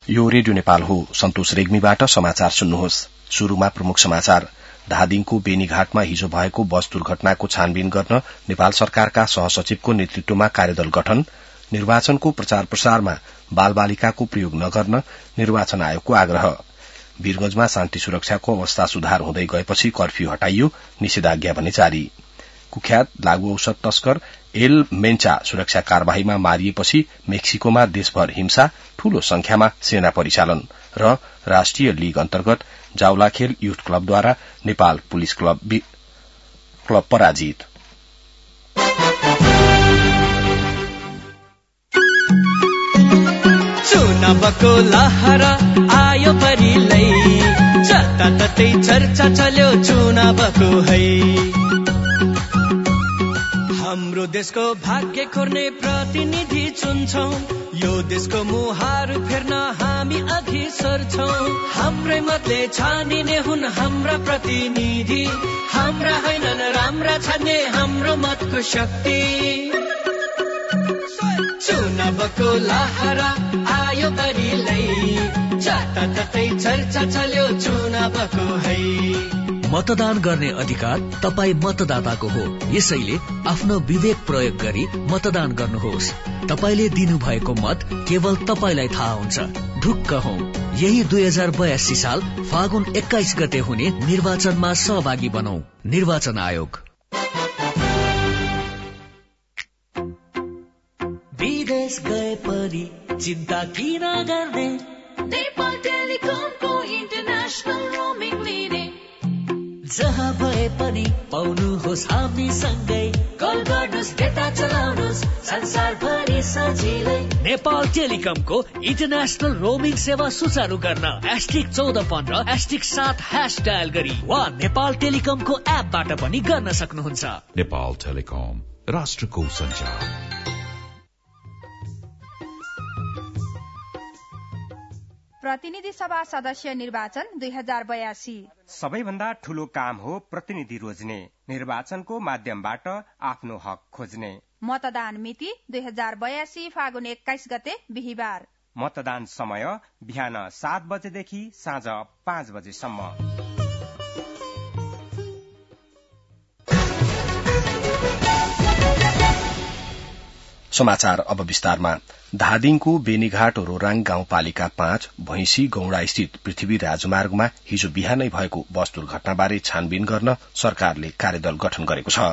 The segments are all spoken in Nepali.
यो रेडियो नेपाल हो। सन्तोष रेग्मीबाट समाचार सुन्नुहोस्। शुरूमा प्रमुख समाचार। धादिङको बेनीघाटमा हिजो भएको बस दुर्घटनाको छानबिन गर्न नेपाल सरकारका सहसचिवको नेतृत्वमा कार्यदल गठन। निर्वाचनको प्रचार प्रसारमा बालबालिकाको प्रयोग नगर्न निर्वाचन आयोगको आग्रह। वीरगंजमा शान्ति सुरक्षाको अवस्था सुधार हुँदै गएपछि कर्फ्यू हटाइयो, निषेधाज्ञा भने जारी। कुख्यात लागू औषध तस्कर एल मेन्चा सुरक्षा कार्यवाहीमा मारिएपछि मेक्सिकोमा देशभर हिंसा, ठूलो संख्यामा सेना परिचालन र राष्ट्रिय लीग अन्तर्गत जाउलाखेल युथ क्लबद्वारा नेपाल पुलिस क्लब पराजित। चुनावको लहरा आयो परिलै, जताततै चर्चा चल्यो चुनावको है। हाम्रो देशको भाग्य खोर्ने प्रतिनिधि चुन्छौं, यो देशको मुहार फेर्न हामी अघि सर्छौं। हाम्रै मतले छानिने हुन् हाम्रा प्रतिनिधि, हाम्रा होइनन् राम्रा छान्ने हाम्रो मतको शक्ति। चुनावको लहरा आयो परिलै, जताततै चर्चा चल्यो चुनावको है। मतदान गर्ने अधिकार तपाई मतदाताको हो, यसैले आफ्नो विवेक प्रयोग गरी मतदान गर्नुहोस्। तपाईले दिनुभएको मत केवल तपाईलाई थाहा हुन्छ। ढुक्क हौ, यही 2082 साल फागुन 21 गते हुने निर्वाचनमा सहभागी बनौं। निर्वाचन आयोग। विदेश गए पनि चिन्ता किन गर्ने, नेपाल टेलिकमको इन्टरनेशनल रोमिङ लिने। जहाँ भए पनि पाउनुहोस् हामी सँगै, कल गर्नुहोस्, डेटा चलाउनुहोस्, संसारभरि सजिलै। नेपाल टेलिकमको इन्टरनेशनल रोमिङ सेवा सुचारू गर्न *1415 *7# डायल गरी वा नेपाल टेलिकमको एपबाट पनि गर्न सक्नुहुन्छ। नेपाल टेलिकम, राष्ट्रको सञ्चार। प्रतिनिधि सभा सदस्य निर्वाचन 2082 सबैभन्दा ठूलो काम हो प्रतिनिधि रोज्ने, निर्वाचनको माध्यमबाट आफ्नो हक खोज्ने। मतदान मिति 2082 फागुन 21 गते बिहीबार। मतदान समय बिहान 7 बजेदेखि साँझ 5 बजेसम्म। समाचार अब विस्तारमा। धादिङको बेनीघाट रोराङ गाउँपालिका 5 भैंसी गौड़ा स्थित पृथ्वी राजमार्गमा हिजो बिहानै भएको बस दुर्घटनाबारे छानबिन गर्न सरकारले कार्यदल गठन गरेको छ।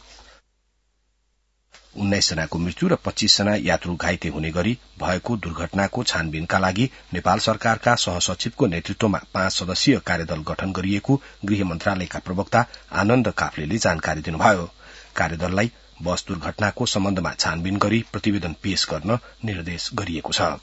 19 जनाको मृत्यु र 25 जना यात्रु घाइते हुने गरी भएको दुर्घटनाको छानबिनका लागि नेपाल सरकारका सहसचिवको नेतृत्वमा 5 सदस्यीय कार्यदल गठन गरिएको गृह मन्त्रालयका प्रवक्ता आनन्द काफ्लेले जानकारी दिनुभयो। कार्यदललाई बस दुर्घटनाको सम्बन्धमा छानबिन गरी प्रतिवेदन पेश गर्न निर्देश गरिएको छ।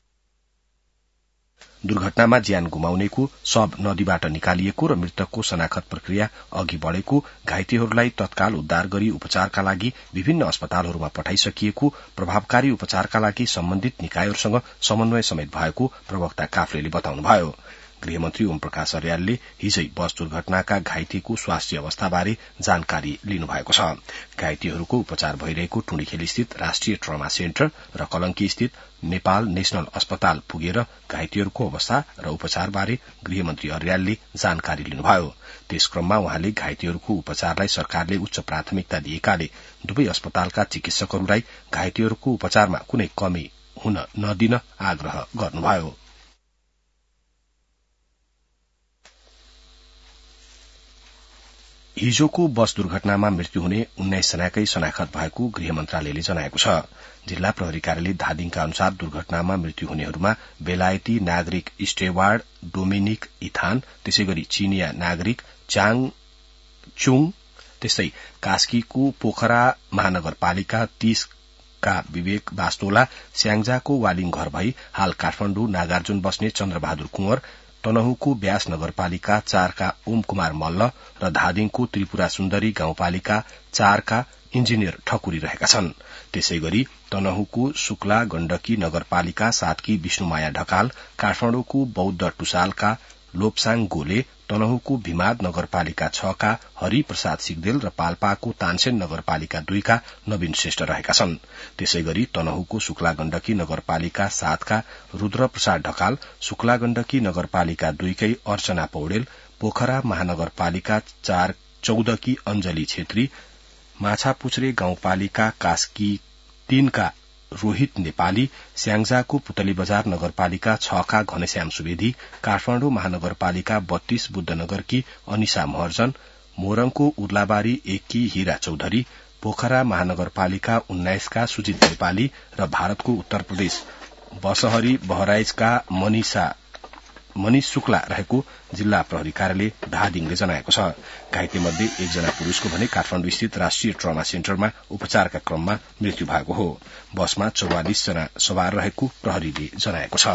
दुर्घटनामा ज्यान गुमाउनेको शव नदीबाट निकालिएको र मृतकको शनाखत प्रक्रिया अघि बढ़ेको, घाइतेहरूलाई तत्काल उद्धार गरी उपचारका लागि विभिन्न अस्पतालहरूमा पठाइसकिएको, प्रभावकारी उपचारका लागि सम्बन्धित निकायहरूसँग समन्वय समेत भएको प्रवक्ता काफ्लेले बताउनुभयो। गृहमन्त्री ओम प्रकाश अर्यालले हिजै बस दुर्घटनाका घाइतेको स्वास्थ्य अवस्थाबारे जानकारी लिनुभएको छ। घाइतेहरूको उपचार भइरहेको टुँडीखेल स्थित राष्ट्रिय ट्रमा सेन्टर र कलंकी स्थित नेपाल नेशनल अस्पताल पुगेर घाइतेहरूको अवस्था र उपचारबारे गृहमन्त्री अर्यालले जानकारी लिनुभयो। त्यसक्रममा उहाँले घाइतेहरूको उपचारलाई सरकारले उच्च प्राथमिकता दिएकाले दुवै अस्पतालका चिकित्सकहरूलाई घाइतेहरूको उपचारमा कुनै कमी हुन नदिन आग्रह गर्नुभयो। हिजोको बस दुर्घटनामा मृत्यु हुने 19 जनाकै शनाखत भएको गृह मन्त्रालयले जनाएको छ। जिल्ला प्रहरी कार्यालय धादिङका अनुसार दुर्घटनामा मृत्यु हुनेहरूमा बेलायती नागरिक स्टेवार्ड डोमिनिक इथान, त्यसैगरी चीनिया नागरिक चाङ चुङ, त्यस्तै कास्कीको पोखरा महानगरपालिका 30 का विवेक बास्तोला, स्याङ्जाको वालिङ घर भई हाल काठमाण्डु नागार्जुन बस्ने चन्द्रबहादुर कुँवर, तनहुको ब्यास नगरपालिका 4 का ओम कुमार मल्ल र धादिङको त्रिपुरा सुन्दरी गाउँपालिका 4 का इन्जिनियर ठकुरी रहेका छन्। त्यसैगरी तनहुको शुक्ला गण्डकी नगरपालिका 7 की विष्णुमाया ढकाल, काठमाडौँको बौद्ध टुसालका लोप्साङ गोले, तनहुँको भिमाद नगरपालिका 6 का हरिप्रसाद सिगदेल र पाल्पाको तानसेन नगरपालिका 2 का नवीन श्रेष्ठ रहेका छन्। त्यसै गरी तनहुँको शुक्ला गण्डकी नगरपालिका 7 का रुद्र प्रसाद ढकाल, शुक्ला गण्डकी नगरपालिका 2 कै अर्चना पौडेल, पोखरा महानगरपालिका 14 की अञ्जली छेत्री, माछापुछ्रे गाउँपालिका कास्की 3 का रोहित नेपाली, स्याङ्जाको पुतली बजार नगरपालिका 6 का घनश्याम सुवेदी, काठमाडौँ महानगरपालिका 32 बुद्धनगरकी अनिशा महर्जन, मोरङको उर्लाबारी 1 की हीरा चौधरी, पोखरा महानगरपालिका 19 का सुजित नेपाली र भारतको उत्तर प्रदेश बसहरी बहराइचका मनिष शुक्ला रहेको जिल्ला प्रहरी कार्यालय धादिङले जनाएको छ। घाइते मध्ये एकजना पुरूषको भने काठमाडौँ स्थित राष्ट्रिय ट्रमा सेन्टरमा उपचारका क्रममा मृत्यु भएको हो। बसमा 44 जना सवार रहेको प्रहरीले जनाएको छ।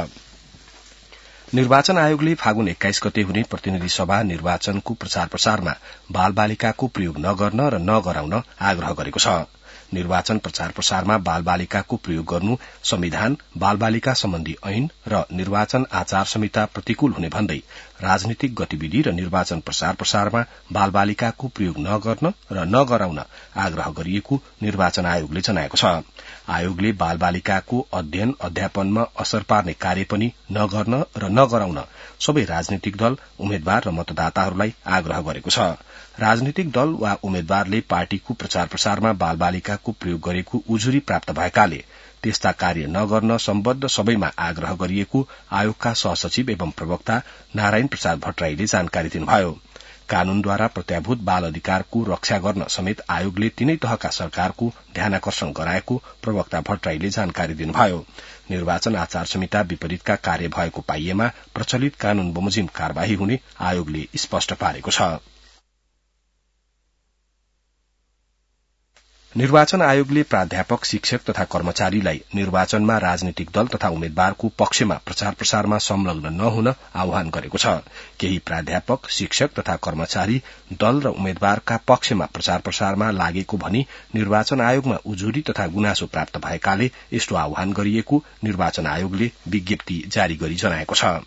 निर्वाचन आयोगले फागुन 21 गते हुने प्रतिनिधि सभा निर्वाचनको प्रचार प्रसारमा बालबालिकाको प्रयोग नगर्न र नगराउन आग्रह गरेको छ। निर्वाचन प्रचार प्रसारमा बालबालिकाको प्रयोग गर्नु संविधान, बालबालिका सम्बन्धी ऐन र निर्वाचन आचार संहिता प्रतिकूल हुने भन्दै राजनीतिक गतिविधि र निर्वाचन प्रचार प्रसारमा बालबालिकाको प्रयोग नगर्न र नगराउन आग्रह गरिएको निर्वाचन आयोगले जनाएको छ। आयोगले बालबालिकाको अध्ययन अध्यापनमा असर पार्ने कार्य पनि नगर्न र नगराउन सबै राजनीतिक दल, उम्मेद्वार र मतदाताहरूलाई आग्रह गरेको छ। राजनीतिक दल वा उम्मेद्वारले पार्टीको प्रचार प्रसारमा बालबालिकाको प्रयोग गरेको उजुरी प्राप्त भएकाले त्यस्ता कार्य नगर्न सम्बद्ध सबैमा आग्रह गरिएको आयोगका सहसचिव एवं प्रवक्ता नारायण प्रसाद भट्टराईले जानकारी दिनुभयो। कानूनद्वारा प्रत्याभूत बाल अधिकारको रक्षा गर्न समेत आयोगले तीनै तहका सरकारको ध्यानाकर्षण गराएको प्रवक्ता भट्टराईले जानकारी दिनुभयो। निर्वाचन आचार संहिता विपरीतका कार्य भएको पाइएमा प्रचलित कानून बमोजिम कार्यवाही हुने आयोगले स्पष्ट पारेको छ। निर्वाचन आयोगले प्राध्यापक, शिक्षक तथा कर्मचारीलाई निर्वाचनमा राजनीतिक दल तथा उम्मेद्वारको पक्षमा प्रचार प्रसारमा संलग्न नहुन आह्वान गरेको छ। केही प्राध्यापक, शिक्षक तथा कर्मचारी दल र उम्मेद्वारका पक्षमा प्रचार प्रसारमा लागेको भनी निर्वाचन आयोगमा उजुरी तथा गुनासो प्राप्त भएकाले यस्तो आह्वान गरिएको निर्वाचन आयोगले विज्ञप्ति जारी गरी जनाएको छ।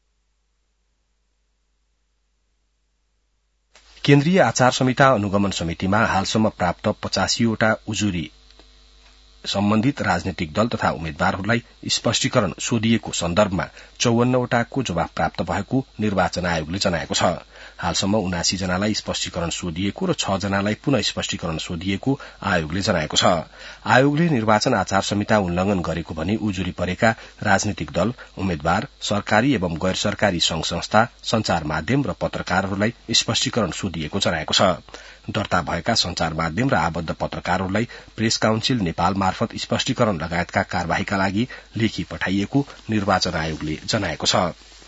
केन्द्रीय आचार संहिता अनुगमन समितिमा हालसम्म प्राप्त 85 वटा उजुरी सम्बन्धित राजनीतिक दल तथा उम्मेद्वारहरूलाई स्पष्टीकरण सोधिएको सन्दर्भमा 54 वटाको जवाफ प्राप्त भएको निर्वाचन आयोगले जनाएको छ। हालसम्म 79 जनालाई स्पष्टीकरण सोधिएको र 6 जनालाई पुनः स्पष्टीकरण सोधिएको आयोगले जनाएको छ। आयोगले निर्वाचन आचार संहिता उल्लंघन गरेको भनी उजुरी परेका राजनीतिक दल, उम्मेद्वार, सरकारी एवं गैर सरकारी संघ संस्था, संचार माध्यम र पत्रकारहरूलाई स्पष्टीकरण सोधिएको जनाएको छ। दर्ता भएका संचार माध्यम र आबद्ध पत्रकारहरूलाई प्रेस काउन्सिल नेपाल मार्फत स्पष्टीकरण लगायतका कार्यवाहीका लागि लेखी पठाइएको निर्वाचन आयोगले जनाएको छ।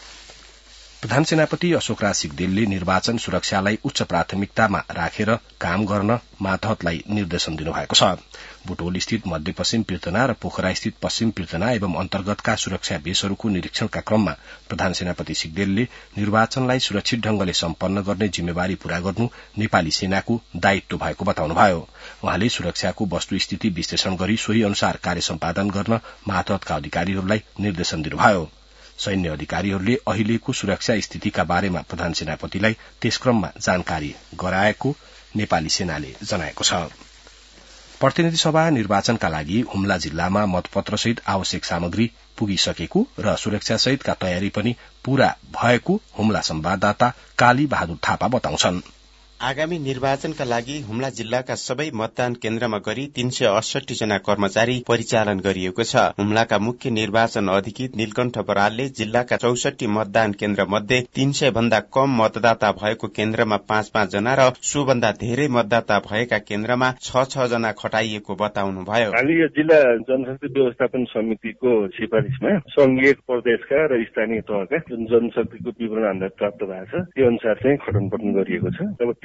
प्रधान सेनापति अशोकराज सिगदेलले निर्वाचन सुरक्षालाई उच्च प्राथमिकतामा राखेर काम गर्न मातहतलाई निर्देशन दिनुभएको छ। बुटोल स्थित मध्यपश्चिम पीर्तना र पोखरा स्थित पश्चिम पीर्तना एवं अन्तर्गतका सुरक्षा बेसहरूको निरीक्षणका क्रममा प्रधान सेनापति सिगदेलले निर्वाचनलाई सुरक्षित ढंगले सम्पन्न गर्ने जिम्मेवारी पूरा गर्नु नेपाली सेनाको दायित्व भएको बताउनुभयो। उहाँले सुरक्षाको वस्तुस्थिति विश्लेषण गरी सोही अनुसार कार्य सम्पादन गर्न मातहतका अधिकारीहरूलाई निर्देशन दिनुभयो। सैन्य अधिकारीहरूले अहिलेको सुरक्षा स्थितिका बारेमा प्रधान सेनापतिलाई त्यस क्रममा जानकारी गराएको नेपाली सेनाले जनाएको छ। प्रतिनिधि सभा निर्वाचनका लागि हुम्ला जिल्लामा मतपत्रसहित आवश्यक सामग्री पुगिसकेको र सुरक्षासहितका तयारी पनि पूरा भएको हुम्ला संवाददाता काली बहादुर थापा बताउँछन्। आगामी निर्वाचनका लागि हुम्ला जिल्लाका सबै मतदान केन्द्रमा गरी 368 जना कर्मचारी परिचालन गरिएको छ। हुम्लाका मुख्य निर्वाचन अधिकृत नीलकण्ठ बरालले जिल्लाका 64 मतदान केन्द्र मध्ये 300 भन्दा कम मतदाता भएको केन्द्रमा 5-5 जना र सो भन्दा धेरै मतदाता भएका केन्द्रमा 6-6 जना खटाइएको बताउनुभयो। यो जिल्ला जनशक्ति व्यवस्थापन समितिको सिफारिसमा संघीय, प्रदेशका र स्थानीय तहका जुन जनशक्तिको विवरण हामीलाई प्राप्त भएको छ त्यो अनुसार चाहिँ खडनपटन गरिएको छ। अब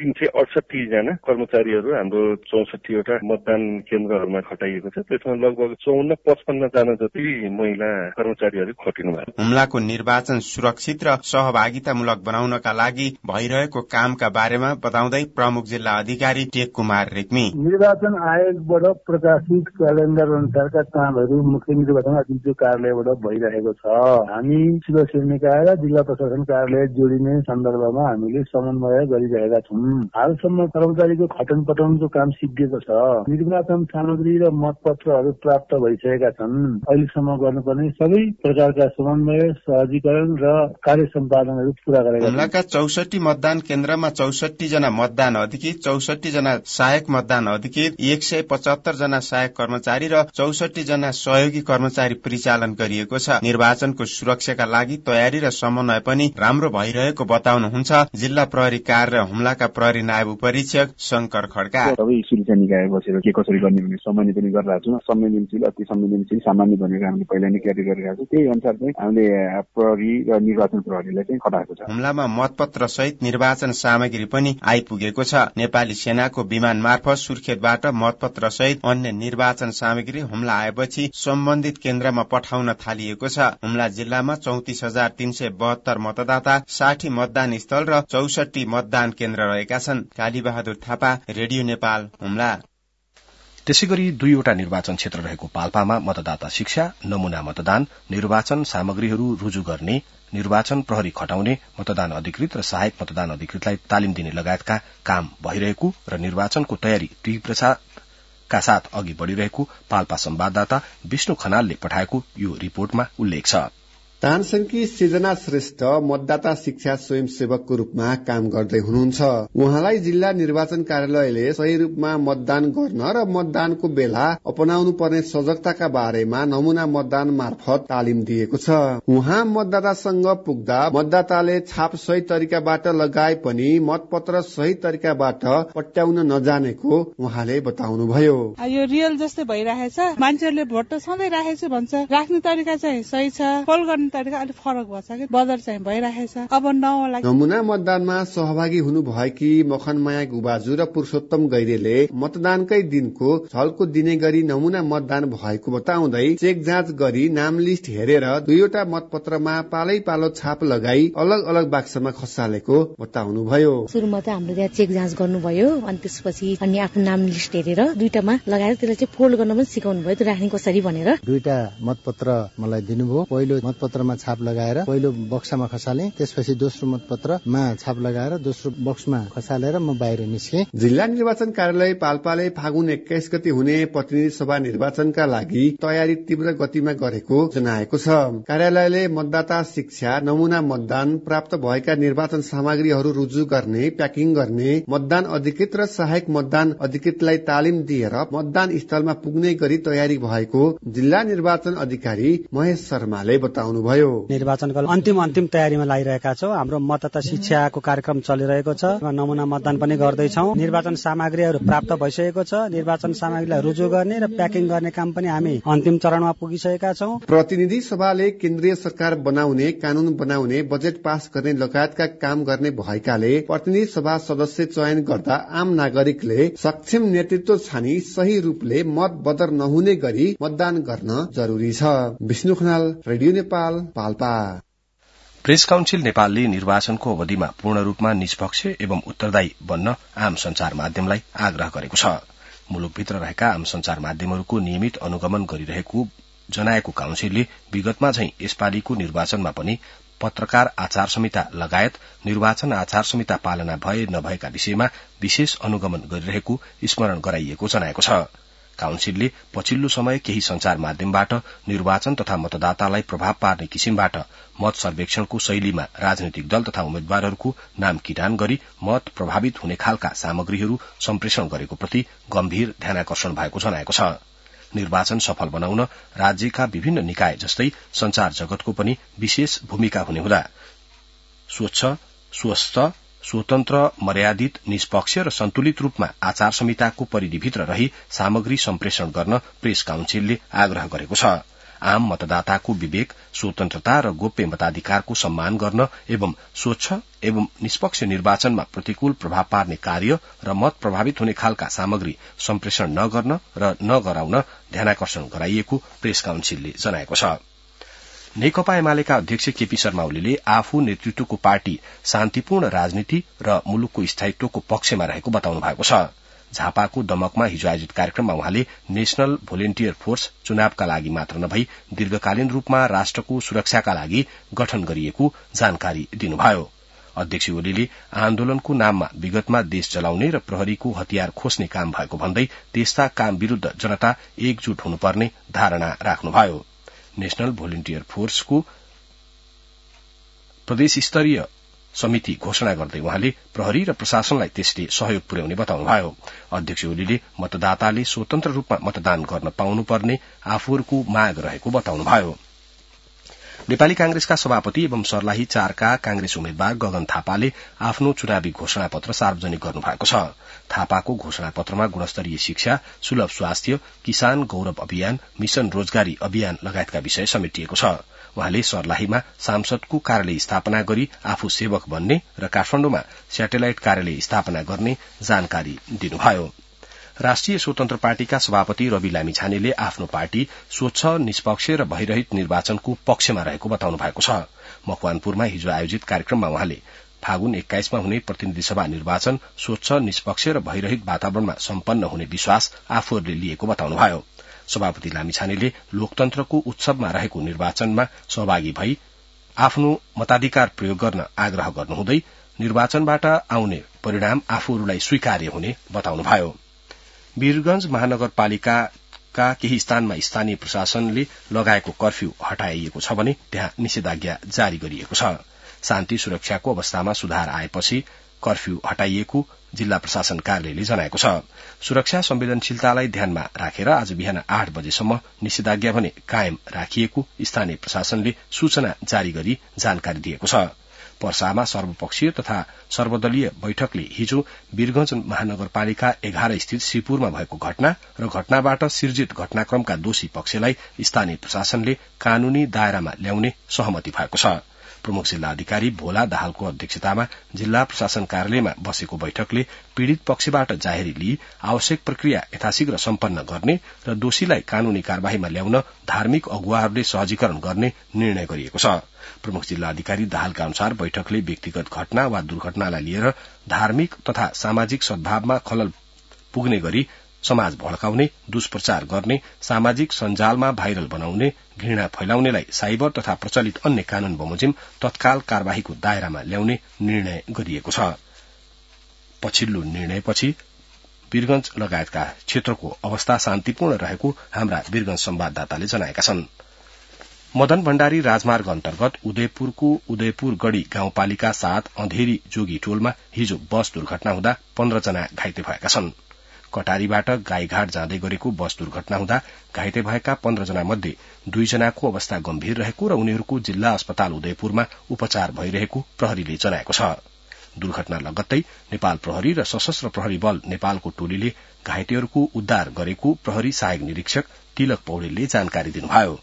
368 जना कर्मचारीहरू हाम्रो 64 वटा मतदान केन्द्रहरूमा खटाइएको छ। त्यसमा लगभग 54-55 जना जति महिला कर्मचारीहरू खटिनु भएको। हुम्लाको निर्वाचन सुरक्षित र सहभागितामूलक बनाउनका लागि भइरहेको कामका बारेमा बताउँदै प्रमुख जिल्ला अधिकारी टेक कुमार रेग्मी, निर्वाचन आयोगबाट प्रकाशित क्यालेण्डर अनुसारका कामहरू मुख्य निर्वाचन अधिकारी कार्यालयबाट भइरहेको छ। हामी शिवसेना निकाय र जिल्ला प्रशासन कार्यालय जोडिने सन्दर्भमा हामीले समन्वय गरिरहेका छौँ। हालसम्म कर्मचारीको खटन पटाउनको काम सिद्धिएको छ। निर्वाचन सामग्री र मतपत्रहरू प्राप्त भइसकेका छन्। अहिलेसम्म गर्नुपर्ने सबै प्रकारका समन्वय, सहजीकरण र कार्य सम्पादनहरू पूरा गरेका छन्। हुम्लाका 64 मतदान केन्द्रमा 64 जना मतदान अधिकृत, 64 जना सहायक मतदान अधिकृत, 175 जना सहायक कर्मचारी र 64 जना सहयोगी कर्मचारी परिचालन गरिएको छ। निर्वाचनको सुरक्षाका लागि तयारी र समन्वय पनि राम्रो भइरहेको बताउनुहुन्छ जिल्ला प्रहरी कार्य हुम्लाका प्रहरी नायब उपरीक्षक शंकर खड्का। सबै सुरक्षा निकाय बसेर के कसरी गर्ने भन्ने समन्वय पनि गरिरहेको छौँ। संवेदनशील, अति संवेदनशील, सामान्य भनेर हामीले पहिला नै तयारी गरिरहेको छौँ। त्यही अनुसार चाहिँ हामीले प्रहरी र निर्वाचन प्रहरीलाई चाहिँ खटाएको छ। हुम्लामा मतपत्र सहित निर्वाचन सामग्री पनि आइपुगेको छ। नेपाली सेनाको विमान मार्फत सुर्खेतबाट मतपत्र सहित अन्य निर्वाचन सामग्री हुम्ला आएपछि सम्बन्धित केन्द्रमा पठाउन थालिएको छ। हुम्ला जिल्लामा 34,372 मतदाता, 60 मतदान स्थल र 64 मतदान केन्द्र रहेका छन्। कालीबहादुर थापा, रेडियो नेपाल, हुम्ला। त्यसैगरी 2वटा निर्वाचन क्षेत्र रहेको पाल्पामा मतदाता शिक्षा, नमूना मतदान, निर्वाचन सामग्रीहरू रुजु गर्ने, निर्वाचन प्रहरी खटाउने, मतदान अधिकृत र सहायक मतदान अधिकृतलाई तालिम दिने लगायतका काम भइरहेको र निर्वाचनको तयारी तीव्रताका साथ अघि बढ़िरहेको पाल्पा संवाददाता विष्णु खनालले पठाएको यो रिपोर्टमा उल्लेख छ। तानसंकी सृजना श्रेष्ठ मतदाता शिक्षा स्वयंसेवकको रूपमा काम गर्दै हुनुहुन्छ। उहाँलाई जिल्ला निर्वाचन कार्यालयले सही रूपमा मतदान गर्न र मतदानको बेला अपनाउनु पर्ने सजगताका बारेमा नमूना मतदान मार्फत तालिम दिएको छ। उहाँ मतदातासँग पुग्दा मतदाताले छाप सही तरिकाबाट लगाए पनि मतपत्र सही तरिकाबाट पट्याउन नजानेको उहाँले बताउनुभयो। यो रियल जस्तै भइरहेछ। मान्छेहरूले भोट त सधैँ राखेको भन्छ, राख्ने तरिका चाहिँ सही छ, पोल गर्ने तरिका अलिक फरक भएछ कि बदर चाहिँ भइरहेछ। अब नहोला। नमूना मतदानमा सहभागी हुनु भएकी मखनमाया गुबाजु र पुरुषोत्तम गैरेले मतदानकै दिनको झल्को दिने गरी नमूना मतदान भएको बताउँदै चेक जाँच गरी नाम लिस्ट हेरेर 2वटा मतपत्रमा पालै पालो छाप लगाई अलग अलग बाक्समा खसालेको बताउनुभयो। सुरुमा त हाम्रो त्यहाँ चेक जाँच गर्नुभयो, अनि त्यसपछि अनि आफ्नो नाम लिस्ट हेरेर 2टामा लगाएर त्यसलाई चाहिँ फोल्ड गर्न पनि सिकाउनु भयो, त्यो राख्ने कसरी भनेर। 2टा मतपत्र मलाई दिनुभयो। पहिलो मतपत्रमा छाप लगाएर पहिलो बक्सामा खसाले, त्यसपछि दोस्रो मतपत्रमा छाप लगाएर दोस्रो बक्समा खसालेर म बाहिर निस्के। जिल्ला निर्वाचन कार्यालय पाल्पाले फागुन 21 गते हुने प्रतिनिधि सभा निर्वाचनका लागि तयारी तीव्र गतिमा गरेको जनाएको छ। कार्यालयले मतदाता शिक्षा, नमूना मतदान, प्राप्त भएका निर्वाचन सामग्रीहरू रुजु गर्ने, प्याकिङ गर्ने, मतदान अधिकृत र सहायक मतदान अधिकृतलाई तालिम दिएर मतदान स्थलमा पुग्ने गरी तयारी भएको जिल्ला निर्वाचन अधिकारी महेश शर्माले बताउनु भयो। निर्वाचनको अन्तिम तयारीमा लागिरहेका छौँ। हाम्रो मतदाता शिक्षाको कार्यक्रम चलिरहेको छ। नमूना मतदान पनि गर्दैछौँ। निर्वाचन सामग्रीहरू प्राप्त भइसकेको छ। निर्वाचन सामग्रीलाई रुजु गर्ने र प्याकिङ गर्ने काम पनि हामी अन्तिम चरणमा पुगिसकेका छौँ। प्रतिनिधि सभाले केन्द्रीय सरकार बनाउने, कानून बनाउने, बजेट पास गर्ने लगायतका काम गर्ने भएकाले प्रतिनिधि सभा सदस्य चयन गर्दा आम नागरिकले सक्षम नेतृत्व छानी सही रूपले मत बदर नहुने गरी मतदान गर्न जरुरी छ। Vishnu Khanal, radio Nepal, Palpa. Press council नेपालले निर्वाचनको अवधिमा पूर्ण रूपमा निष्पक्ष एवं उत्तरदायी बन्न आम संचार माध्यमलाई आग्रह गरेको छ। मुलुकभित्र रहेका आम संचार माध्यमहरूको नियमित अनुगमन गरिरहेको जनाएको काउन्सिलले विगतमा झैं यसपालिको निर्वाचनमा पनि पत्रकार आचार संहिता लगायत निर्वाचन आचार संहिता पालना भए नभएका विषयमा विशेष अनुगमन गरिरहेको स्मरण गराइएको जनाएको छ। काउन्सिलले पछिल्लो समय केही संचार माध्यमबाट निर्वाचन तथा मतदातालाई प्रभाव पार्ने किसिमबाट मत सर्वेक्षणको शैलीमा राजनैतिक दल तथा उम्मेद्वारहरूको नाम किटान गरी मत प्रभावित हुने खालका सामग्रीहरू सम्प्रेषण गरेको प्रति गम्भीर ध्यानाकर्षण भएको जनाएको छ। निर्वाचन सफल बनाउन राज्यका विभिन्न निकाय जस्तै संचार जगतको पनि विशेष भूमिका हुने हुँदा स्वच्छ, स्वस्थ, स्वतन्त्र, मर्यादित, निष्पक्ष र सन्तुलित रूपमा आचार संहिताको परिधिभित्र रही सामग्री सम्प्रेषण गर्न प्रेस काउन्सिलले आग्रह गरेको छ। आम मतदाताको विवेक, स्वतन्त्रता र गोप्य मताधिकारको सम्मान गर्न एवं स्वच्छ एवं निष्पक्ष निर्वाचनमा प्रतिकूल प्रभाव पार्ने कार्य र मत प्रभावित हुने खालका सामग्री सम्प्रेषण नगर्न र नगराउन ध्यानाकर्षण गराइएको प्रेस काउन्सिलले जनाएको छ। नेकपा एमालेका अध्यक्ष केपी शर्मा ओलीले आफू नेतृत्वको पार्टी शान्तिपूर्ण राजनीति र मुलुकको स्थायित्वको पक्षमा रहेको बताउनु भएको छ। झापाको दमकमा हिजो आयोजित कार्यक्रममा उहाँले नेशनल भोलिन्टियर फोर्स चुनावका लागि मात्र नभई दीर्घकालीन रूपमा राष्ट्रको सुरक्षाका लागि गठन गरिएको जानकारी दिनुभयो। अध्यक्ष ओलीले आन्दोलनको नाममा विगतमा देश चलाउने र प्रहरीको हतियार खोज्ने काम भएको भन्दै त्यस्ता काम विरूद्ध जनता एकजुट हुनुपर्ने धारणा राख्नुभयो। नेशनल भोलिन्टियर फोर्सको प्रदेश स्तरीय समिति घोषणा गर्दै उहाँले प्रहरी र प्रशासनलाई त्यसले सहयोग पुर्याउने बताउनुभयो। अध्यक्ष ओलीले मतदाताले स्वतन्त्र रूपमा मतदान गर्न पाउनुपर्ने आफूहरूको माग रहेको बताउनुभयो। नेपाली कांग्रेसका सभापति एवं सर्लाही 4 का कांग्रेस उम्मेद्वार गगन थापाले आफ्नो चुनावी घोषणा पत्र सार्वजनिक गर्नु भएको छ। थापाको घोषणा पत्रमा गुणस्तरीय शिक्षा, सुलभ स्वास्थ्य, किसान गौरव अभियान, मिशन रोजगारी अभियान लगायतका विषय समेटिएको छ। उहाँले सर्लाहीमा सांसदको कार्यालय स्थापना गरी आफू सेवक बन्ने र काठमाडौँमा स्याटेलाइट कार्यालय स्थापना गर्ने जानकारी दिनुभयो। राष्ट्रिय स्वतन्त्र पार्टीका सभापति रवि लामिछानेले आफ्नो पार्टी स्वच्छ, निष्पक्ष र भइरहित निर्वाचनको पक्षमा रहेको बताउनु भएको छ। मकवानपुरमा हिजो आयोजित कार्यक्रममा उहाँले फागुन 21 मा हुने प्रतिनिधि सभा निर्वाचन स्वच्छ, निष्पक्ष र भइरहित वातावरणमा सम्पन्न हुने विश्वास आफूहरूले लिएको बताउनुभयो। सभापति लामिछानेले लोकतन्त्रको उत्सवमा रहेको निर्वाचनमा सहभागी भई आफ्नो मताधिकार प्रयोग गर्न आग्रह गर्नुहुँदै निर्वाचनबाट आउने परिणाम आफूहरूलाई स्वीकार्य हुने बताउनुभयो। वीरगंज महानगरपालिकाका केही स्थानमा स्थानीय प्रशासनले लगाएको कर्फ्यू हटाइएको छ भने त्यहाँ निषेधाज्ञा जारी गरिएको छ। शान्ति सुरक्षाको अवस्थामा सुधार आएपछि कर्फ्यू हटाइएको जिल्ला प्रशासन कार्यालयले जनाएको छ। सुरक्षा संवेदनशीलतालाई ध्यानमा राखेर आज बिहान 8 बजेसम्म निषेधाज्ञा भने कायम राखिएको स्थानीय प्रशासनले सूचना जारी गरी जानकारी दिएको छ। पर्सामा सर्वपक्षीय तथा सर्वदलीय बैठकले हिजो वीरगंज महानगरपालिका 11 स्थित श्रीपुरमा भएको घटना र घटनाबाट सिर्जित घटनाक्रमका दोषी पक्षलाई स्थानीय प्रशासनले कानूनी दायरामा ल्याउने सहमति भएको छ। प्रमुख जिल्ला अधिकारी भोला दाहालको अध्यक्षतामा जिल्ला प्रशासन कार्यालयमा बसेको बैठकले पीड़ित पक्षबाट जाहेरी लिई आवश्यक प्रक्रिया यथाशीघ्र सम्पन्न गर्ने र दोषीलाई कानूनी कार्यवाहीमा ल्याउन धार्मिक अगुवाहरूले सहजीकरण गर्ने निर्णय गरिएको छ। प्रमुख जिल्ला अधिकारी दाहालका अनुसार बैठकले व्यक्तिगत घटना वा दुर्घटनालाई लिएर धार्मिक तथा सामाजिक सद्भावमा खलल पुग्ने गरी समाज भड्काउने, दुष्प्रचार गर्ने, सामाजिक सञ्जालमा भाइरल बनाउने, घृणा फैलाउनेलाई साइबर तथा प्रचलित अन्य कानून बमोजिम तत्काल कार्यवाहीको दायरामा ल्याउने निर्णय गरिएको छ। पछिल्लो निर्णयपछि वीरगंज लगायतका क्षेत्रको अवस्था शान्तिपूर्ण रहेको हाम्रा वीरगंज संवाददाताले जनाएका छन्। मदन भण्डारी राजमार्ग अन्तर्गत उदयपुरको उदयपुरगढ़ी गाउँपालिका 7 अँधेरी जोगी टोलमा हिजो बस दुर्घटना हुँदा 15 जना घाइते भएका छन्। कटारीबाट गाईघाट जाँदै गरेको बस दुर्घटना हुँदा घाइते भएका 15 जना मध्ये 2 जनाको अवस्था गम्भीर रहेको र उनीहरूको जिल्ला अस्पताल उदयपुरमा उपचार भइरहेको प्रहरीले जनाएको छ। दुर्घटना लगत्तै नेपाल प्रहरी र सशस्त्र प्रहरी बल नेपालको टोलीले घाइतेहरूको उद्धार गरेको प्रहरी सहायक निरीक्षक तिलक पौडेलले जानकारी दिनुभयो।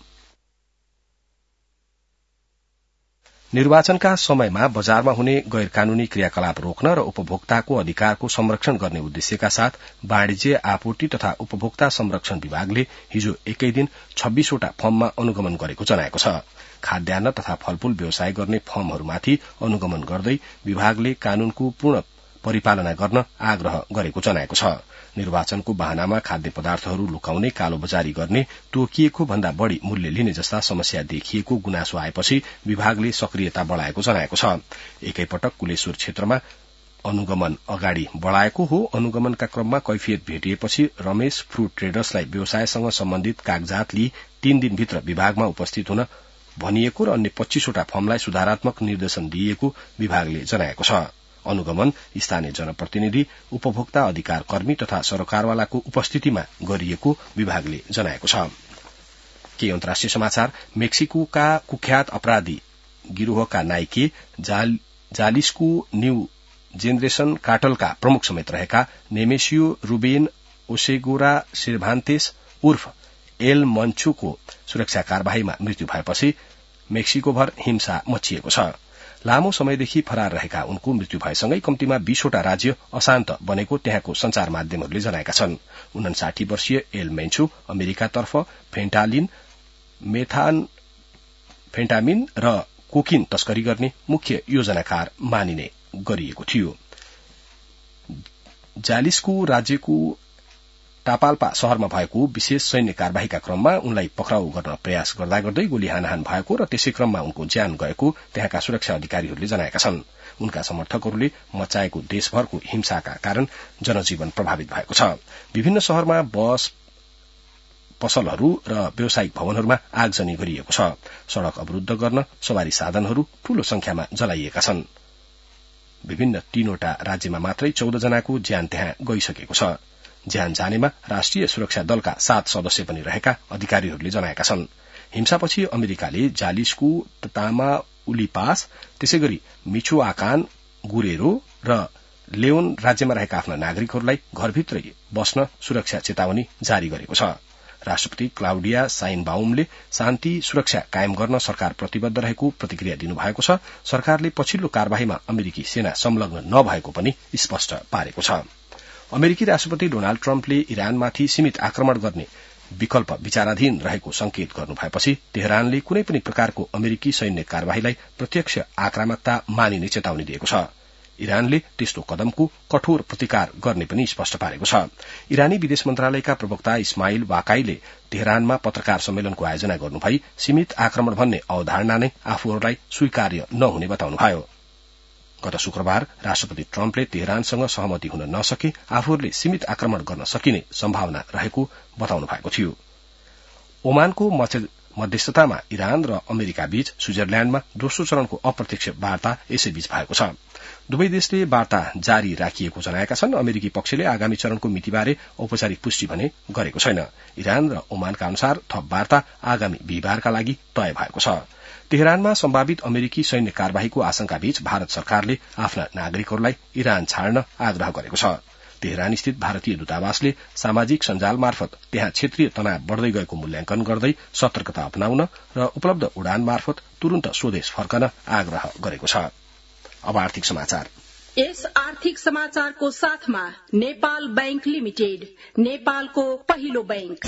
निर्वाचनका समयमा बजारमा हुने गैर कानूनी क्रियाकलाप रोक्न र उपभोक्ताको अधिकारको संरक्षण गर्ने उद्देश्यका साथ वाणिज्य, आपूर्ति तथा उपभोक्ता संरक्षण विभागले हिजो एकै दिन 26 वटा फर्ममा अनुगमन गरेको जनाएको छ। खाद्यान्न तथा फलफूल व्यवसाय गर्ने फर्महरूमाथि अनुगमन गर्दै विभागले कानूनको पूर्ण परिपालना गर्न आग्रह गरेको जनाएको छ। निर्वाचनको बहानामा खाद्य पदार्थहरू लुकाउने, कालोबजारी गर्ने, तोकिएको भन्दा बढ़ी मूल्य लिने जस्ता समस्या देखिएको गुनासो आएपछि विभागले सक्रियता बढ़ाएको जनाएको छ। एकैपटक कुलेश्वर क्षेत्रमा अनुगमन अगाडि बढ़ाएको हो। अनुगमनका क्रममा कैफियत भेटिएपछि रमेश फ्रूट ट्रेडर्सलाई व्यवसायसँग सम्बन्धित कागजात लिई 3 दिनभित्र विभागमा उपस्थित हुन भनिएको र अन्य 25 वटा फर्मलाई सुधारात्मक निर्देशन दिइएको विभागले जनाएको छ। अनुगमन स्थानीय जनप्रतिनिधि, उपभोक्ता अधिकार कर्मी तथा सरकारवालाको उपस्थितिमा गरिएको विभागले जनाएको छ। केही अन्तर्राष्ट्रिय समाचार। मेक्सिकोका कुख्यात अपराधी गिरोहका नाइके जालिसको न्यू जेनरेशन कार्टलका प्रमुख समेत रहेका नेमेसियो रुबेन ओसेगोरा सेर्भान्तेस उर्फ एल मन्चुको सुरक्षा कार्यवाहीमा मृत्यु भएपछि मेक्सिकोभर हिंसा मच्चिएको छ। लामो समयदेखि फरार रहेका उनको मृत्यु भएसँगै कम्तीमा 20वटा राज्य अशान्त बनेको त्यहाँको संचार माध्यमहरूले जनाएका छन्। 59 वर्षीय एल मेन्चु अमेरिकातर्फ फेन्टामिन र कोकिन तस्करी गर्ने मुख्य योजनाकार मानिने गरिएको थियो। जालिस्को राज्यको टापाल्पा शहरमा भएको विशेष सैन्य कार्यवाहीका क्रममा उनलाई पक्राउ गर्न प्रयास गर्दा गर्दै गोली हानाहान भएको र त्यसै क्रममा उनको ज्यान गएको त्यहाँका सुरक्षा अधिकारीहरूले जनाएका छन्। उनका समर्थकहरूले मचाएको देशभरको हिंसाका कारण जनजीवन प्रभावित भएको छ। विभिन्न शहरमा बस पसलहरू र व्यावसायिक भवनहरूमा आगजनी गरिएको छ। सड़क अवरूद्ध गर्न सवारी साधनहरू ठूलो संख्यामा जलाइएका छन्। विभिन्न 3वटा राज्यमा मात्रै 14 जनाको ज्यान त्यहाँ गइसकेको छ। ज्यान जानेमा राष्ट्रिय सुरक्षा दलका 7 सदस्य पनि रहेका अधिकारीहरूले जनाएका छन्। हिंसापछि अमेरिकाले जालिस्को, तामाउलिपास, त्यसैगरी मिचोआकान, गुरेरो र लेओन राज्यमा रहेका आफ्ना नागरिकहरूलाई घरभित्रै बस्न सुरक्षा चेतावनी जारी गरेको छ। राष्ट्रपति क्लाउडिया साइनबाउमले शान्ति सुरक्षा कायम गर्न सरकार प्रतिबद्ध रहेको प्रतिक्रिया दिनुभएको छ। सरकारले पछिल्लो कार्यवाहीमा अमेरिकी सेना संलग्न नभएको पनि स्पष्ट पारेको छ। अमेरिकी राष्ट्रपति डोनाल्ड ट्रम्पले इरानमाथि सीमित आक्रमण गर्ने विकल्प विचाराधीन रहेको संकेत गर्नु भएपछि तेहरानले कुनै पनि प्रकारको अमेरिकी सैन्य कार्यवाहीलाई प्रत्यक्ष आक्रामकता मानिने चेतावनी दिएको छ। इरानले त्यस्तो कदमको कठोर प्रतिकार गर्ने पनि स्पष्ट पारेको छ। इरानी विदेश मन्त्रालयका प्रवक्ता इस्माइल वाकाईले तेहरानमा पत्रकार सम्मेलनको आयोजना गर्नुभई सीमित आक्रमण भन्ने अवधारणा नै आफूहरूलाई स्वीकार्य नहुने बताउनुभयो। गत शुक्रबार राष्ट्रपति ट्रम्पले तेहरानसँग सहमति हुन नसके आफूहरूले सीमित आक्रमण गर्न सकिने सम्भावना रहेको बताउनु भएको थियो। ओमानको मध्यस्थतामा इरान र अमेरिका बीच स्विजरल्याण्डमा दोस्रो चरणको अप्रत्यक्ष वार्ता यसैबीच भएको छ। दुवै देशले वार्ता जारी राखिएको जनाएका छन्। अमेरिकी पक्षले आगामी चरणको मितिबारे औपचारिक पुष्टि भने गरेको छैन। इरान र ओमानका अनुसार थप वार्ता आगामी बिहिबारका लागि तय भएको छ। तेहरानमा सम्भावित अमेरिकी सैन्य कार्यवाहीको आशंका बीच भारत सरकारले आफ्ना नागरिकहरूलाई इरान छाड्न आग्रह गरेको छ। तेहरान स्थित भारतीय दूतावासले सामाजिक सञ्जाल मार्फत त्यहाँ क्षेत्रीय तनाव बढ़दै गएको मूल्याङ्कन गर्दै सतर्कता अपनाउन र उपलब्ध उडान मार्फत तुरन्त स्वदेश फर्कन आग्रह गरेको छ। अब आर्थिक समाचार। यस आर्थिक समाचारको साथमा नेपाल बैंक लिमिटेड, नेपालको पहिलो बैंक।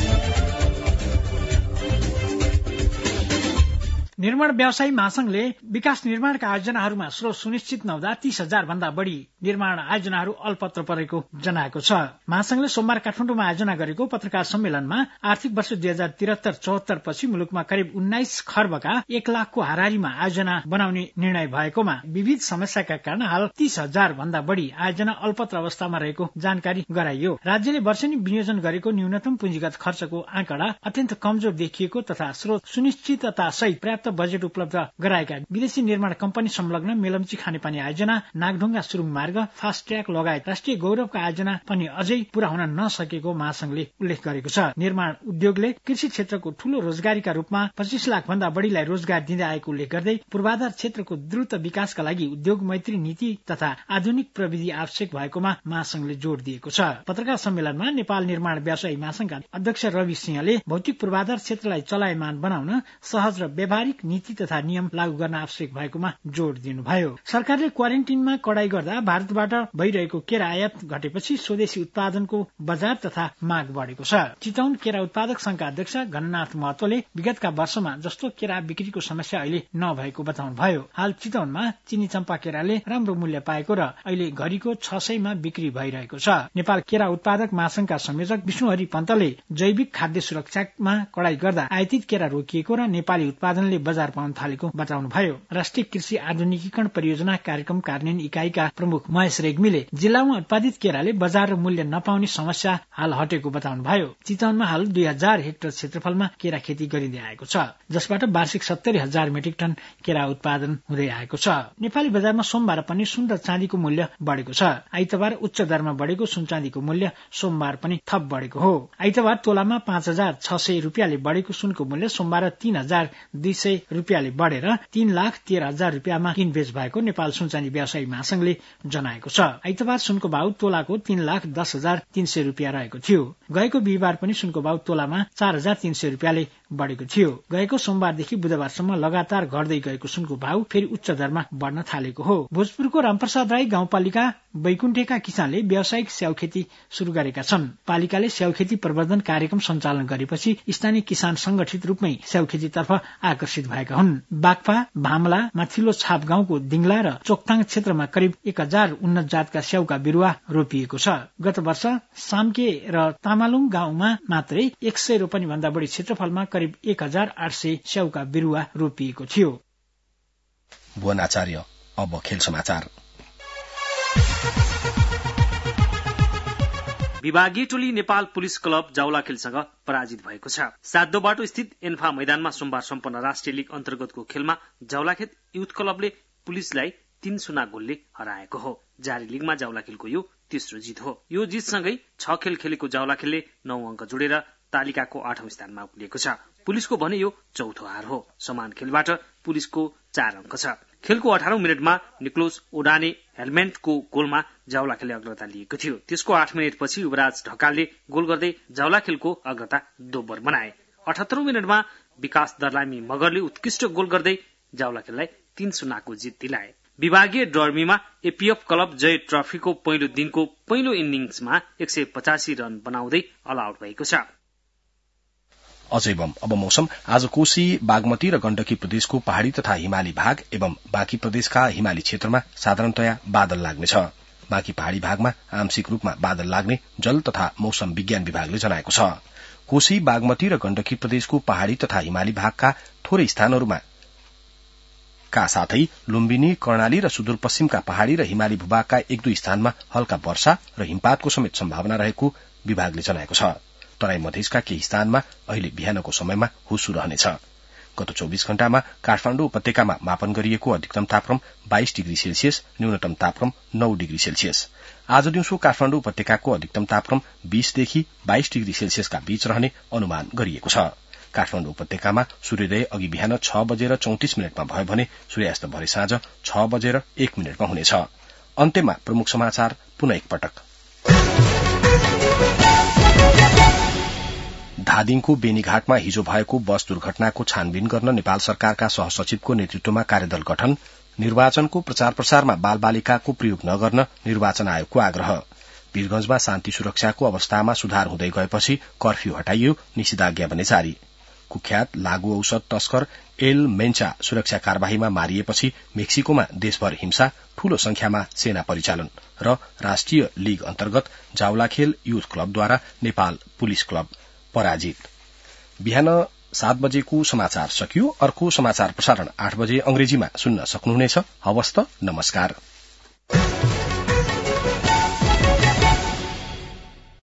निर्माण व्यवसायी महासंघले विकास निर्माणका आयोजनाहरूमा स्रोत सुनिश्चित नहुँदा 30,000 भन्दा बढ़ी निर्माण आयोजनाहरू अलपत्र परेको जनाएको छ। महासंघले सोमबार काठमाडौँमा आयोजना गरेको पत्रकार सम्मेलनमा आर्थिक वर्ष 2073-74 पछि मुलुकमा करिब 19 खर्बका 1 लाखको हाराहारीमा आयोजना बनाउने निर्णय भएकोमा विविध समस्याका कारण हाल 30,000 भन्दा बढ़ी आयोजना अलपत्र अवस्थामा रहेको जानकारी गराइयो। राज्यले वर्षेनी विनियोजन गरेको न्यूनतम पुँजीगत खर्चको आँकडा अत्यन्त कमजोर देखिएको तथा स्रोत सुनिश्चितता सहित पर्याप्त बजेट उपलब्ध गराएका विदेशी निर्माण कम्पनी संलग्न मेलम्ची खानेपानी आयोजना, नागढुङ्गा सुरुङ मार्ग, फास्ट ट्र्याक लगायत राष्ट्रिय गौरवका आयोजना पनि अझै पूरा हुन नसकेको महासंघले उल्लेख गरेको छ। निर्माण उद्योगले कृषि क्षेत्रको ठूलो रोजगारीका रूपमा 25 लाख भन्दा बढ़ीलाई रोजगार दिँदै आएको उल्लेख गर्दै पूर्वाधार क्षेत्रको द्रुत विकासका लागि उद्योग मैत्री नीति तथा आधुनिक प्रविधि आवश्यक भएकोमा महासंघले जोड़ दिएको छ। पत्रकार सम्मेलनमा नेपाल निर्माण व्यवसायी महासंघका अध्यक्ष रवि सिंहले भौतिक पूर्वाधार क्षेत्रलाई चलायमान बनाउन सहज र व्यावहारिक नीति तथा नियम लागू गर्न आवश्यक भएकोमा जोड़ दिनुभयो। सरकारले क्वारेन्टिनमा कडाई गर्दा भारतबाट भइरहेको केरा आयात घटेपछि स्वदेशी उत्पादनको बजार तथा माग बढ़ेको छ। चितौन केरा उत्पादक संघका अध्यक्ष घननाथ महतोले विगतका वर्षमा जस्तो केरा बिक्रीको समस्या अहिले नभएको बताउनुभयो। हाल चितौनमा चिनी चम्पा केराले राम्रो मूल्य पाएको र अहिले घरिको 600 मा बिक्री भइरहेको छ। नेपाल केरा उत्पादक महासंघका संयोजक विष्णुहरि पन्तले जैविक खाद्य सुरक्षामा कडाई गर्दा आयातित केरा रोकिएको र नेपाली उत्पादनले बजार पाउन थालेको बताउनुभयो। राष्ट्रिय कृषि आधुनिकीकरण परियोजना कार्यक्रम कार्यान्वयन इकाइका प्रमुख महेश रेग्मीले जिल्लामा उत्पादित केराले बजार र मूल्य नपाउने समस्या हाल हटेको बताउनुभयो। चितवनमा हाल 2000 हेक्टर क्षेत्रफलमा केरा खेती गरिँदै आएको छ, जसबाट वार्षिक 70,000 मेट्रिक टन केरा उत्पादन हुँदै आएको छ। नेपाली बजारमा सोमबार पनि सुन र चाँदीको मूल्य बढ़ेको छ। आइतबार उच्च दरमा बढ़ेको सुन चाँदीको मूल्य सोमबार पनि थप बढ़ेको हो। आइतबार तोलामा 5,600 रुपियाँले बढ़ेको सुनको मूल्य सोमबार 3,200 रुपियाँले बढेर 3,13,000 रुपियाँमा किनबेच भएको नेपाल सुनचानी व्यवसायी महासंघले जनाएको छ। आइतबार सुनको भाउ तोलाको 3,10,300 रुपियाँ रहेको थियो। गएको बिहिबार पनि सुनको भाउ तोलामा 4,300 रुपियाँले बढेको थियो। गएको सोमबारदेखि बुधबारसम्म लगातार घट्दै गएको सुनको भाउ फेरि उच्च दरमा बढ्न थालेको हो। भोजपुरको रामप्रसाद राई गाउँपालिका बैकुण्ठेका किसानले व्यावसायिक स्याउ खेती शुरू गरेका छन्। पालिकाले स्याउ खेती प्रवर्धन कार्यक्रम सञ्चालन गरेपछि स्थानीय किसान संगठित रूपमै स्याउ खेतीतर्फ आकर्षित भएका हुन्। बाक्पा, भामला, माथिल्लो छाप गाउँको दिङला र चोकताङ क्षेत्रमा करिब 1,000 उन्नत जातका स्याउका बिरुवा रोपिएको छ। गत वर्ष साम्के र तामालुङ गाउँमा मात्रै 100 रोपनी भन्दा बढी क्षेत्रफलमा करिब 1,800 स्याउका बिरुवा रोपिएको थियो। भुवन आचार्य। अब खेल समाचार। विभागीय टोली नेपाल पुलिस क्लब जाउलाखेलसँग पराजित भएको छ। सातदो स्थित एन्फा मैदानमा सोमबार सम्पन्न राष्ट्रिय लीग अन्तर्गतको खेलमा जाउलाखेल युथ क्लबले पुलिसलाई 3-0 गोलले हराएको हो। जारी लीगमा जाउलाखेलको यो तेस्रो जित हो। यो जितसँगै 6 खेल खेलेको जाउलाखेलले 9 अङ्क जोडेर तालिकाको 8औं स्थानमा उक्लिएको छ। पुलिसको भने यो चौथो हार हो। समान खेलबाट पुलिसको 4 अङ्क छ। खेलको 18औं मिनटमा निक्लोस ओडाने हेलमेन्टको गोलमा जाउलाखेलले अग्रता लिएको थियो। त्यसको 8 मिनटपछि युवराज ढकालले गोल गर्दै जाउलाखेलको अग्रता दोब्बर बनाए। 78औं मिनटमा विकास दर्लामी मगरले उत्कृष्ट गोल गर्दै जाउलाखेललाई 3-0 को जित दिलाए। विभागीय डर्मीमा एपीएफ क्लब जय ट्रफीको पहिलो दिनको पहिलो इनिङ्समा 185 रन बनाउँदै अल आउट भएको छ। अझै अब मौसम। आज कोशी, बागमती र गण्डकी प्रदेशको पहाड़ी तथा हिमाली भाग एवं बाँकी प्रदेशका हिमाली क्षेत्रमा साधारणतया बादल लाग्नेछ। बाँकी पहाड़ी भागमा आंशिक रूपमा बादल लाग्ने जल तथा मौसम विज्ञान विभागले जनाएको छ। कोशी, बागमती र गण्डकी प्रदेशको पहाड़ी तथा हिमाली भागका थोरै स्थानहरूमा का साथै लुम्बिनी, कर्णाली र सुदूरपश्चिमका पहाड़ी र हिमाली भूभागका 1-2 स्थानमा हल्का वर्षा र हिमपातको समेत सम्भावना रहेको विभागले जनाएको छ। तराई मधेसका केही स्थानमा अहिले बिहानको समयमा हुस्सु रहनेछ। गत 24 घण्टामा काठमाडौँ उपत्यकामा मापन गरिएको अधिकतम तापक्रम 22 डिग्री सेल्सियस, न्यूनतम तापक्रम 9 डिग्री सेल्सियस। आज दिउँसो काठमाडौँ उपत्यकाको अधिकतम तापक्रम 20 देखि 22 डिग्री सेल्सियसका बीच रहने अनुमान गरिएको छ। काठमाडौँ उपत्यकामा सूर्योदय अघि बिहान 6:34 भयो भने सूर्यास्त भरे साँझ 6:01 हुनेछ। अन्त्यमा प्रमुख समाचार पुनः एकपटक। धादिङको बेनीघाटमा हिजो भएको बस दुर्घटनाको छानबिन गर्न नेपाल सरकारका सहसचिवको नेतृत्वमा कार्यदल गठन। निर्वाचनको प्रचार प्रसारमा बाल बालिकाको प्रयोग नगर्न निर्वाचन आयोगको आग्रह। वीरगंजमा शान्ति सुरक्षाको अवस्थामा सुधार हुँदै गएपछि कर्फ्यू हटाइयो, निषेधाज्ञा भने जारी। कुख्यात लागू औषध तस्कर एल मेन्चा सुरक्षा कार्यवाहीमा मारिएपछि मेक्सिकोमा देशभर हिंसा, ठूलो संख्यामा सेना परिचालन र राष्ट्रिय लीग अन्तर्गत जाउलाखेल युथ क्लबद्वारा नेपाल पुलिस क्लब पराजित। बिहान 7 बजेको समाचार सकियो। अर्को समाचार प्रसारण 8 बजे अंग्रेजीमा सुन्न सक्नुहुनेछ। हवस् त, नमस्कार।